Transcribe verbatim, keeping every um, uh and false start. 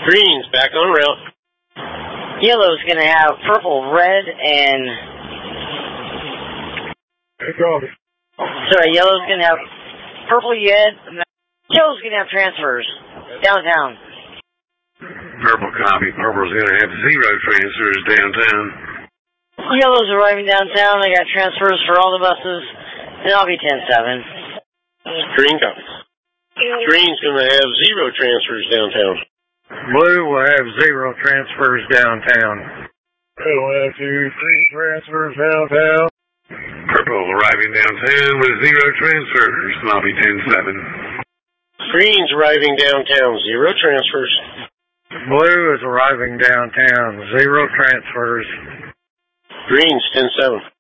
Green's back on route. Yellow's going to have purple, red, and... Sorry, yellow's going to have purple, red. Yellow's going to have transfers downtown. Purple copy. Purple's going to have zero transfers downtown. Yellow's arriving downtown. I got transfers for all the buses. And I'll be ten seven. Green copy. Green's going to have zero transfers downtown. Blue will have zero transfers downtown. One, two, three transfers downtown. Purple arriving downtown with zero transfers. And I'll be ten seven. Green's arriving downtown. Zero transfers. Blue is arriving downtown. Zero transfers. Green's ten seven.